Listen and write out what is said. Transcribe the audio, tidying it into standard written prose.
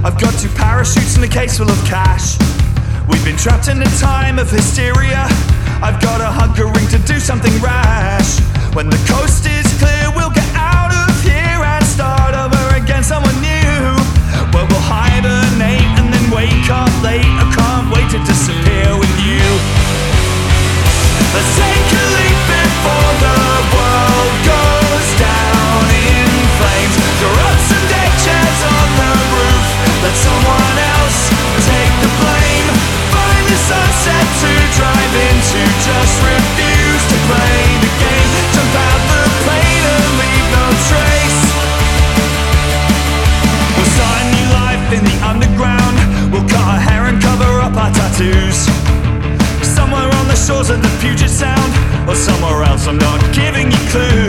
I've got 2 parachutes and a case full of cash. We've been trapped in a time of hysteria. I've got a hunkering to do something rash. When the coast is clear, we'll get out of here and start over again, someone new. Well, we'll hibernate and then wake up late. I can't wait to disappear with you. Let's take a leap before the world goes down in flames. Throw up some deck chairs on the roof. Let someone else take the blame. Find the sunset to drive into. Just refuse to play the game. Jump out the plane and leave no trace. We'll start a new life in the underground. We'll cut our hair and cover up our tattoos. Somewhere on the shores of the Puget Sound, or somewhere else, I'm not giving you clues.